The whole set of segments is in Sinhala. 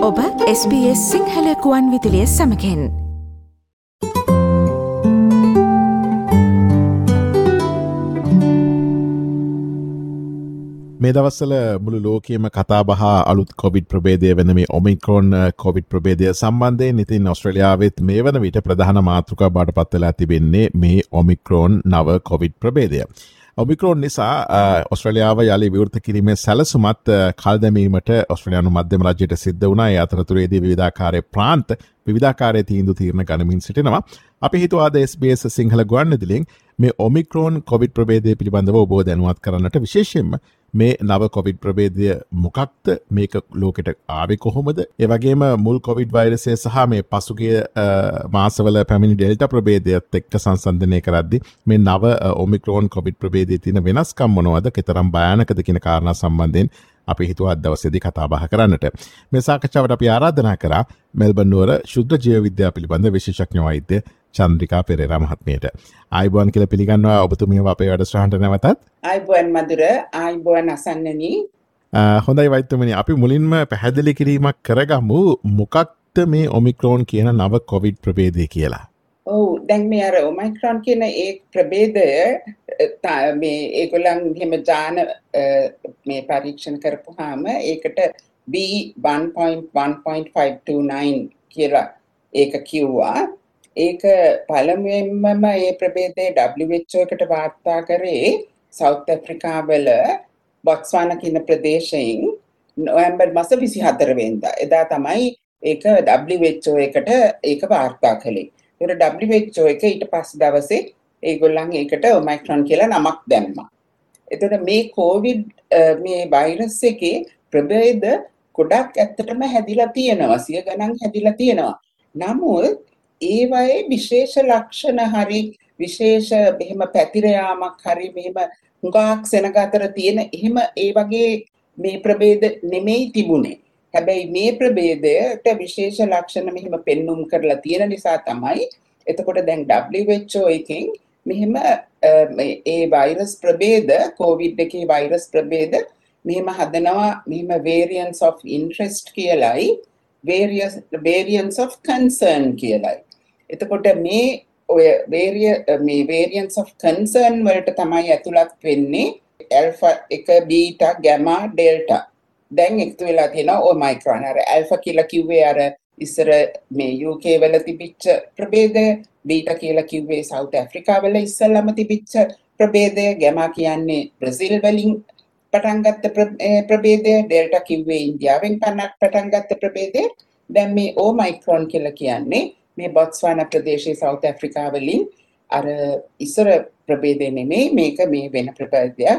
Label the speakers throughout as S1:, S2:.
S1: ඔබ SBS සිංහල කුවන් විදිලිය සමකෙන්
S2: මේ දවස්වල මුළු ලෝකයේම කතාබහ අලුත් කොවිඩ් ප්‍රභේදය වෙන මේ ඔමික්‍රෝන් කොවිඩ් ප්‍රභේදය සම්බන්ධයෙන් ඉතින් ඔස්ට්‍රේලියාවෙත් මේ වන විට ප්‍රධාන මාතෘකා බවට පත් වෙලා තිබෙන්නේ මේ ඔමික්‍රෝන් නව කොවිඩ් ප්‍රභේදය. ඔමික්‍රෝන් නිසා ඔස්ට්‍රේලියාව යළි විවෘත කිරීමේ සැලසුමත් කල් දැමීමට ඔස්ට්‍රේලියානු මධ්‍යම රජයට සිද්ධ වුණා. ඒ අතරතුරේදී විවිධාකාරයේ ප්‍රාන්ත විවිධාකාරයේ තීන්දුව తీරන ගනිමින් සිටිනවා. අපි හිතුවා අද SBS සිංහල ගුවන්විදුලියෙන් මේ ඔමික්‍රෝන් කොවිඩ් ප්‍රභේදය පිළිබඳව ඔබ දැනුවත් කරන්නට විශේෂයෙන්ම මේ නව කොවිඩ් ප්‍රභේදය මොකක්ද, මේක ලෝකෙට ආවේ කොහොමද, ඒ වගේම මුල් කොවිඩ් වෛරසය සහ මේ පසුගිය මාසවල පැමිණි ඩෙල්ටා ප්‍රභේදයත් එක්ක සංසන්දනය කරද්දී මේ නව ඔමික්‍රෝන් කොවිඩ් ප්‍රභේදයේ තියෙන වෙනස්කම් මොනවද, කතරම් භයානකද කියන කාරණා සම්බන්ධයෙන් අපි හිතුවා අද දවසේදී කතා බහ කරන්නට. මේ සාකච්ඡාවට අපි ආරාධනා කරා මෙල්බන් නුවර ශුද්ධ ජීව විද්‍යාව පිළිබඳ විශේෂඥ වෛද්‍ය චන්ද්‍රිකා පෙරේරා මහත්මියට. ආයුබෝවන් කියලා පිළිගන්නවා ඔබතුමියව අපේ වැඩසටහනට නැවතත්.
S3: ආයුබෝවන් මధుර, ආයුබෝවන් අසන්නනි.
S2: හොඳයි වෛද්‍යතුමනි, අපි මුලින්ම පැහැදිලි කිරීමක් කරගමු මොකක්ද මේ ඔමික්‍රෝන් කියන නව කොවිඩ් ප්‍රභේදය කියලා.
S3: දැන් මේ අර ඔමික්‍රෝන් කියන ඒ ප්‍රභේදය මේ ඒගොල්ලන් එහෙම ජාන මේ පරීක්ෂණ කරපුවාම ඒකට B1.1.529 කියලා ඒක කිව්වා. ඒක පළමුවෙන්ම මේ ප්‍රභේදය WHO එකට වාර්තා කරේ සවුත් ඇෆ්‍රිකාවල බොට්ස්වානා කියන ප්‍රදේශයෙන් නොවැම්බර් මාස 24 වෙනිදා. එදා තමයි ඒක WHO එකට ඒක වාර්තා කළේ. ඒකට WHO එක ඊට පස්සේ දවසේ ඒගොල්ලන් ඒකට ඔමික්‍රෝන් කියලා නමක් දැම්මා. එතකොට මේ කොවිඩ් මේ වෛරස් එකේ ප්‍රභේද ගොඩක් ඇත්තටම හැදිලා තියෙනවා, සිය ගණන් හැදිලා තියෙනවා. නමුත් ඒවයේ විශේෂ ලක්ෂණ හරි විශේෂ එහෙම පැතිර යාමක් හරි මෙහෙම හුඟක් සෙනග අතර තියෙන එහෙම ඒ වගේ මේ ප්‍රභේද නෙමෙයි තිබුණේ. හැබැයි මේ ප්‍රභේදයට විශේෂ ලක්ෂණ මෙහෙම පෙන්눔 කරලා තියෙන නිසා තමයි එතකොට දැන් WHO එකෙන් මෙහෙම ඒ වෛරස් ප්‍රභේද COVID එකේ වෛරස් ප්‍රභේද මෙහෙම හදනවා, මෙහෙම variants of interest කියලායි variants of concern කියලායි. එතකොට මේ ඔය variants of concern වලට තමයි ඇතුළත් වෙන්නේ alpha 1 beta gamma delta. දැන් එකතු වෙලා තියෙනවා ඔමික්‍රෝන්. අර ඇල්ෆා කියලා කිව්වේ අර ඉස්සර මේ UK වල තිබිච්ච ප්‍රභේදය, බීටා කියලා කිව්වේ සවුත් ඇෆ්‍රිකාවල ඉස්සෙල්ලාම තිබිච්ච ප්‍රභේදය, ගැමා කියන්නේ බ්‍රසීල් වලින් පටන් ගත්ත ප්‍රභේදය, ඩෙල්ටා කිව්වේ ඉන්දියාවෙන් පටන් ගත්ත ප්‍රභේදය. දැන් මේ ඔමික්‍රෝන් කියලා කියන්නේ මේ බොට්ස්වානා ප්‍රදේශයේ සවුත් ඇෆ්‍රිකාවලින් අර ඉස්සර ප්‍රභේදය නෙමෙයි, මේක මේ වෙන ප්‍රභේදයක්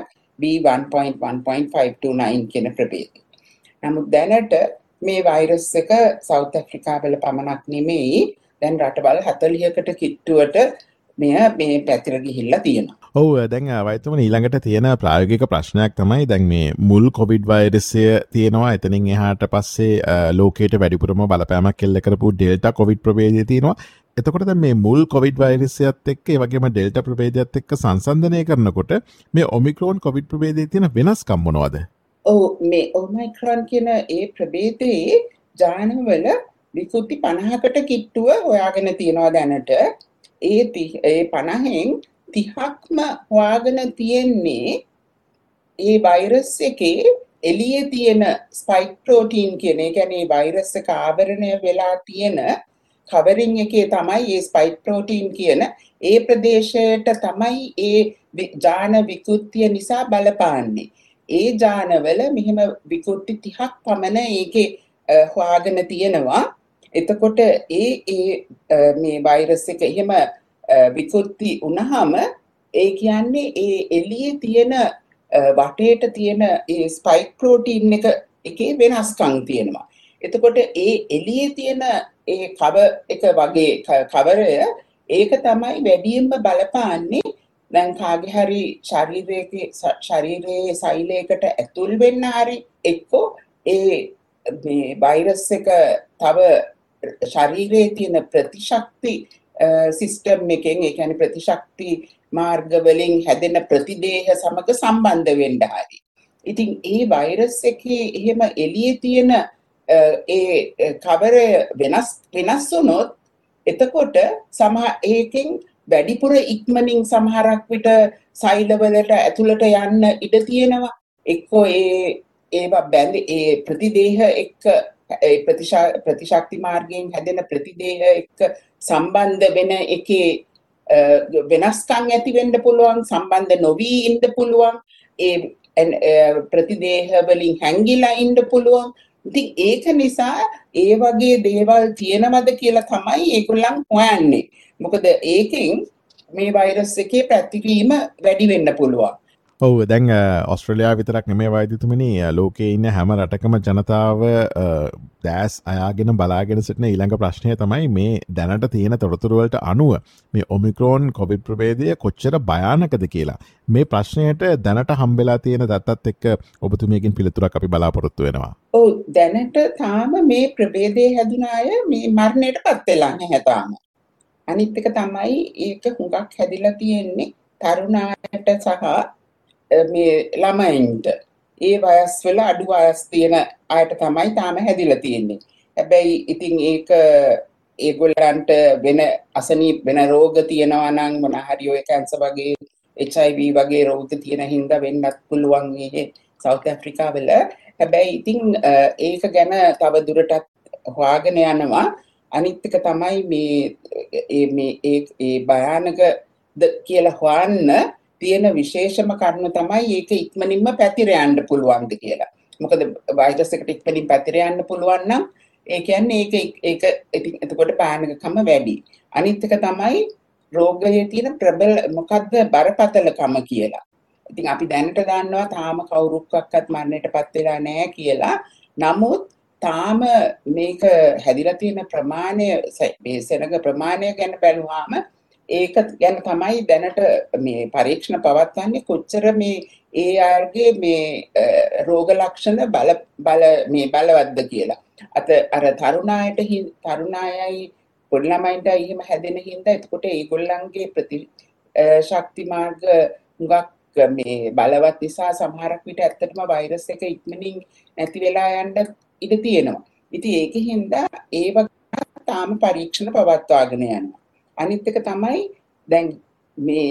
S3: B1.1.529 කියන ප්‍රභේදය. නමුත් දැනට මේ වෛරස් එක සවුත් ඇෆ්‍රිකාවල පමණක් නෙමෙයි, දැන් රටවල් 40කට කිට්ටුවට මේ පැතිර ගිහිල්ලා තියෙනවා.
S2: ඔව්, දැන් වෛද්‍යතුමනි ඊළඟට තියෙන ප්‍රායෝගික ප්‍රශ්නයක් තමයි දැන් මේ මුල් කොවිඩ් වෛරසය තියෙනවා, එතනින් එහාට පස්සේ ලෝකයට වැඩිපුරම බලපෑමක් එල්ල කරපු ඩෙල්ටා කොවිඩ් ප්‍රභේදය තියෙනවා. එතකොට දැන් මේ මුල් කොවිඩ් වෛරසයත් එක්ක ඒ වගේම ඩෙල්ටා ප්‍රභේදයත් එක්ක සංසන්දනය කරනකොට මේ ඔමික්‍රෝන් කොවිඩ් ප්‍රභේදයේ තියෙන වෙනස්කම් මොනවද?
S3: මේ ඔමික්‍රෝන් කියන ඒ ප්‍රභේදයේ ජානවල විකෘති 50කට කිට්ටුව හොයාගෙන තියෙනවා දැනට. ඒ 50න් 30ක්ම හොයාගෙන තියෙන්නේ ඒ වෛරස් එකේ එළියේ තියෙන ස්පයික් ප්‍රෝටීන් කියන, ඒ කියන්නේ වෛරස් එක ආවරණය වෙලා තියෙන කවරින් එකේ තමයි මේ ස්පයික් ප්‍රෝටීන් කියන ඒ ප්‍රදේශයට තමයි ඒ ජාන විකෘතිය නිසා බලපාන්නේ. ඒ ජානවල මෙහෙම විකෘති 30ක් පමණ ඒකේ හොයාගෙන තියෙනවා. එතකොට මේ වෛරස් එක එහෙම විකෘති වුණාම ඒ කියන්නේ ඒ එළියේ තියෙන වටේට තියෙන ඒ ස්පයික් ප්‍රෝටීන් එකේ වෙනස්කම් තියෙනවා. එතකොට ඒ එළියේ තියෙන ඒ එක වගේ කවරය ඒක තමයි වැඩියෙන්ම බලපාන්නේ. දැන් කාගේ හරි ශරීරයේ සෛලයකට ඇතුල් වෙන්න හරි එක්කෝ මේ වෛරස් එක තව ශරීරයේ තියෙන ප්‍රතිශක්ති සිස්ටම් එකෙන්, ඒ කියන්නේ ප්‍රතිශක්ති මාර්ග වලින් හැදෙන ප්‍රතිදේහ සමග සම්බන්ධ වෙන්න හරි. ඉතින් ඒ වෛරස් එකේ එහෙම එළියේ තියෙන ඒ කවරය වෙනස් වුණොත් එතකොට ඒකෙන් වැඩිපුර ඉක්මනින් සමහරක් විට සෛලවලට ඇතුළට යන්න ඉඩ තියෙනවා. එක්කෝ ඒවා ඒ ප්‍රතිදේහ එක්ක ඒ ප්‍රතිශක්ති මාර්ගයෙන් හැදෙන ප්‍රතිදේහ එක්ක සම්බන්ධ වෙන එකේ වෙනස්කම් ඇති වෙන්න පුළුවන්, සම්බන්ධ නොවී ඉන්න පුළුවන්, ප්‍රතිදේහ වලින් හැංගිලා ඉන්න පුළුවන්. ඉතින් ඒක නිසා ඒ වගේ දේවල් තියෙනවද කියලා තමයි ඒගොල්ලන් හොයන්නේ. මොකද ඒකෙන් මේ වෛරස් එකේ පැතිරීම වැඩි වෙන්න පුළුවන්.
S2: ඔව් දැන් ඔස්ට්‍රේලියාව විතරක් නෙමේ වෛද්‍යතුමනි ලෝකයේ ඉන්න හැම රටකම ජනතාව දැස් අයාගෙන බලාගෙන සිටින ඊළඟ ප්‍රශ්නය තමයි මේ දැනට තියෙන තොරතුරු වලට අනුව මේ ඔමික්‍රෝන් කොවිඩ් ප්‍රභේදය කොච්චර භයානකද කියලා. මේ ප්‍රශ්නයට දැනට හම්බෙලා තියෙන දත්තත් එක්ක ඔබතුමියකින් පිළිතුරක් අපි බලාපොරොත්තු වෙනවා.
S3: ඔව් දැනට තාම මේ ප්‍රභේදය හැදුන අය මේ මරණයටපත් වෙලා නැහැ තාම. අනිත් එක තමයි ඒක හුඟක් හැදිලා තියෙන්නේ තරුණ අයට සහ මේ ළමයින්ට. ඒ වයස් වල අඩු වයස් තියෙන අයට තමයි තාම හැදිලා තියෙන්නේ. හැබැයි ඉතින් ඒක ඒගොල්ලන්ට වෙන අසනීප වෙන රෝග තියෙනවා නම් මොන හරි ඔය කැන්සර් වගේ HIV වගේ රෝග තියෙන හින්දා වෙන්නත් පුළුවන් මේ සවුත් ඇෆ්‍රිකාවල. හැබැයි ඉතින් ඒක ගැන තව දුරටත් හොයාගෙන යනවා. අනිත් එක තමයි මේ භයානකද කියලා හොයන්න තියෙන විශේෂම කරුණ තමයි ඒක ඉක්මනින්ම පැතිර යන්න පුළුවන්ද කියලා. මොකද වෛරස් එකට ඉක්මනින් පැතිර යන්න පුළුවන් නම් ඒ කියන්නේ ඒක ඉතින් එතකොට භයානකකම වැඩි. අනිත් එක තමයි රෝගයේ තියෙන මොකද්ද බරපතලකම කියලා. ඉතින් අපි දැනට දන්නවා තාම කවුරුක්වත් මරණයටපත් වෙලා නැහැ කියලා. නමුත් තාම මේක හැදිලා තියෙන ප්‍රමාණය මේ සෙනඟ ප්‍රමාණය ගැන බැලුවාම ඒක ගැන තමයි දැනට මේ පරීක්ෂණ පවත්වන්නේ කොච්චර මේ ඒ අයගේ මේ රෝග ලක්ෂණ බලවත්ද කියලා. අර තරුණයයි පොඩි ළමයින්ට එහෙම හැදෙන හින්දා එතකොට ඒගොල්ලන්ගේ ප්‍රතිශක්ති මාර්ග හුඟක් මේ බලවත් නිසා සමහරක් විට ඇත්තටම වෛරස් එක ඉක්මනින් නැති වෙලා යන්න ඉඩ තියෙනවා. ඉතින් ඒකෙන් ඒව තාම පරීක්ෂණ පවත්වාගෙන යනවා. අනිත් එක තමයි දැන් මේ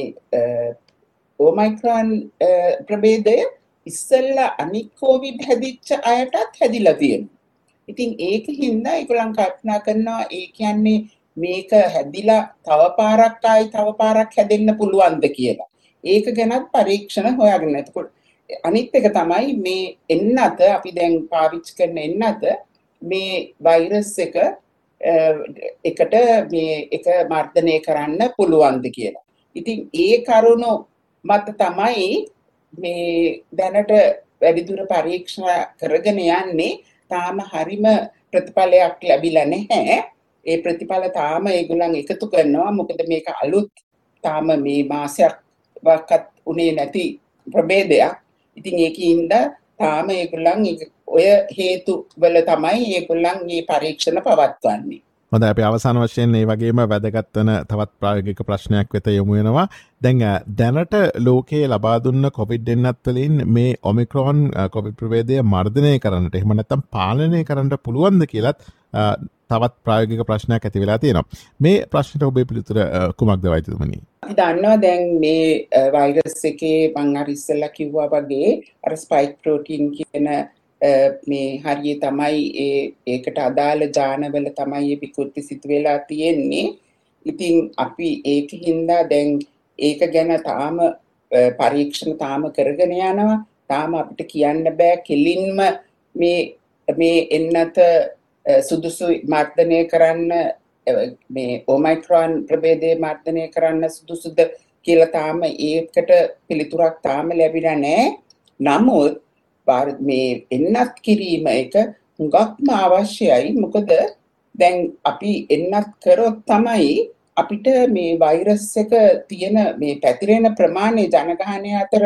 S3: ඔමයික්‍රෝන් ප්‍රභේදය ඉස්සෙල්ලා අනික් කොවිඩ් හැදිච්ච අයටත් හැදිලා තියෙනවා. ඉතින් ඒකින්ද ඒගොල්ලන් කල්පනා කරනවා ඒ කියන්නේ මේක හැදිලා තව පාරක් හැදෙන්න පුළුවන්ද කියලා. ඒක ගැනත් පරීක්ෂණ හොයාගෙන. එතකොට අනිත් එක තමයි මේ එන්නත අපි දැන් පාවිච්චි කරන එන්නත මේ වෛරස් එක එකට මේ එක මර්ධනය කරන්න පුළුවන්ද කියලා. ඉතින් ඒ කරුණු මත තමයි මේ දැනට වැඩිදුර පරීක්ෂණ කරගෙන යන්නේ. තාම හරිම ප්‍රතිඵලයක් ලැබිලා නැහැ. ඒ ප්‍රතිඵල තාම ඒගොල්ලන් එකතු කරනවා. මොකද මේක අලුත් තාම මේ මාසයක් වක්වත් උනේ නැති ප්‍රභේදයක්. ඉතින් ඒකින්ද තාම ඒගොල්ලන් ඔය හේතු වල තමයි ඒගොල්ලන් මේ පරීක්ෂණ පවත්වන්නේ.
S2: හොඳයි අපි අවසාන වශයෙන් මේ වගේම වැදගත් වෙන තවත් ප්‍රායෝගික ප්‍රශ්නයක් වෙත යමු වෙනවා. දැන් දැනට ලෝකයේ ලබා දුන්න කොවිඩ් එන්නත් වලින් මේ ඔමික්‍රෝන් කොවිඩ් ප්‍රභේදය මර්ධනය කරන්නට එහෙම නැත්නම් පාලනය කරන්න පුළුවන්ද කියලත් තවත් ප්‍රායෝගික ප්‍රශ්නයක් ඇති වෙලා තියෙනවා. මේ ප්‍රශ්නට ඔබේ පිළිතුර කුමක්ද වෛද්‍යතුමනි?
S3: අපි දන්නවා දැන් මේ වෛරස් එකේ මම අර ඉස්සෙල්ලා කිව්වා වගේ අර ස්පයික් ප්‍රෝටීන් කියන මේ හරිය තමයි ඒකට අදාළ ජානවල තමයි මේ විකෘති සිදු වෙලා තියෙන්නේ. ඉතින් අපි ඒකින්ද දැන් ඒක ගැන තාම පරීක්ෂණ තාම කරගෙන යනවා. තාම අපිට කියන්න බෑ කෙලින්ම මේ එන්නත සුදුසු මර්ධනය කරන්න මේ ඔමයික්‍රෝන් ප්‍රභේදය මර්ධනය කරන්න සුදුසුද කියලා තාම ඒකට පිළිතුරක් තාම ලැබිලා නැහැ. නමුත් මේ එන්නත් කිරීම එක හුඟක්ම අවශ්‍යයි. මොකද දැන් අපි එන්නත් කරොත් තමයි අපිට මේ වෛරස් එක තියෙන මේ පැතිරෙන ප්‍රමාණය ජනගහනය අතර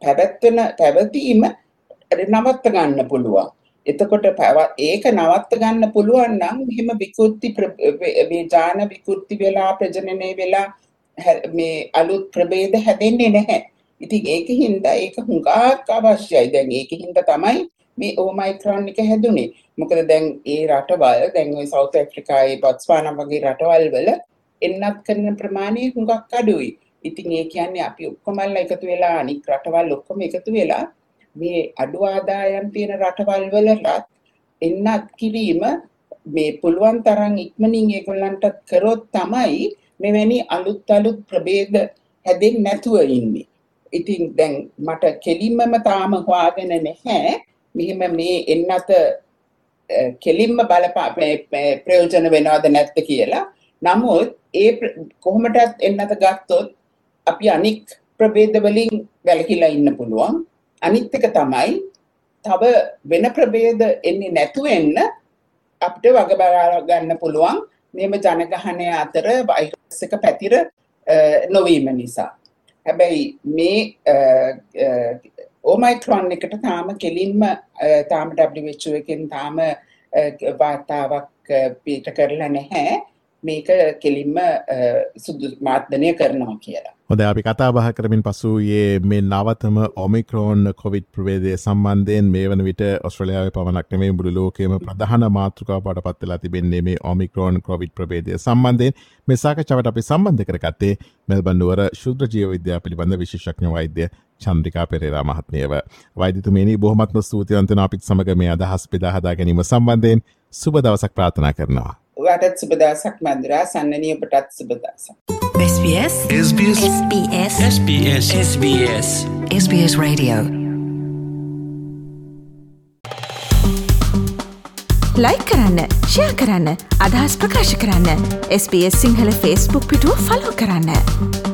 S3: පැවතීම නවත්ත ගන්න පුළුවන්. එතකොට ඒක නවත්ත ගන්න පුළුවන් නම් මෙහෙම විකෘති මේ ජාන විකෘති වෙලා ප්‍රජනනය වෙලා මේ අලුත් ප්‍රභේද හැදෙන්නේ නැහැ. ඉතින් ඒකින්ද ඒක හුඟක් අවශ්‍යයි. දැන් ඒකින්ද තමයි මේ ඕමයික්‍රෝන් එක හැදුනේ. මොකද දැන් ඒ රටවල් දැන් ওই සවුත් ඇෆ්‍රිකාවේ බොට්ස්වානා වගේ රටවල් වල එන්නත් කරන ප්‍රමාණය හුඟක් අඩුයි. ඉතින් ඒ කියන්නේ අපි ඔක්කොමල්ලා එකතු වෙලා අනික් රටවල් ඔක්කොම එකතු වෙලා මේ අඩු ආදායම් තියෙන රටවල් වලට එන්නත් කිරීම මේ පුළුවන් තරම් ඉක්මනින් ඒගොල්ලන්ට කරොත් තමයි මෙවැනි අලුත් ප්‍රභේද හැදෙන්නේ නැතුව ඉන්නේ. ඉතින් දැන් මට කෙලින්මම තාම හොයාගෙන නැහැ මෙහෙම මේ එන්නත කෙලින්ම ප්‍රයෝජන වෙනවද නැද්ද කියලා. නමුත් ඒ කොහොමදත් එන්නත ගත්තොත් අපි අනික් ප්‍රභේද වලින් වැළකීලා ඉන්න පුළුවන්. අනිත් එක තමයි තව වෙන ප්‍රභේද එන්නේ නැතුව එන්න අපිට වග බලා ගන්න පුළුවන් මේම ජනගහනය අතර වෛරස් එක පැතිර නොවීම නිසා. හැබැයි මේ ඕමයික්‍රෝන් එකට තාම කෙලින්ම තාම WHO එකෙන් තාම වාර්තාවක් පිට කරලා නැහැ. මේක කෙලින්ම මාර්ගදර්ශනය කරනවා කියලා.
S2: හොඳයි අපි කතා බහ කරමින් පසුයේ මේ නවතම ඔමික්‍රෝන් කොවිඩ් ප්‍රභේදය සම්බන්ධයෙන් මේ වන විට ඔස්ට්‍රේලියාවේ පමණක් නෙමෙයි මුළු ලෝකයේම ප්‍රධාන මාතෘකාව බවට පත් වෙලා තිබෙන්නේ මේ ඔමික්‍රෝන් කොවිඩ් ප්‍රභේදය සම්බන්ධයෙන්. මේ සාකච්ඡාවට අපි සම්බන්ධ කරගත්තේ මෙල්බන් නුවර ශුද්‍ර ජීව විද්‍යාව පිළිබඳ විශේෂඥ වෛද්‍ය චන්ද්‍රිකා පෙරේරා මහත්මියව. වෛද්‍යතුමියනි බොහොමත්ම ස්තුතිවන්ත වෙනවා අපිත් සමග මේ අදහස් බෙදා හදා ගැනීම සම්බන්ධයෙන්. සුබ දවසක් ප්‍රාර්ථනා කරනවා.
S3: ඔයාටත් සුබ දවසක් මන්දිරා. සන්නනී ඔබටත් සුබ දවසක්.
S4: SBS SBS Radio
S1: ලයික් කරන්න, ෂෙයා කරන්න, අදහස් ප්‍රකාශ කරන්න. SBS සිංහල Facebook පිටුව ෆලෝ කරන්න.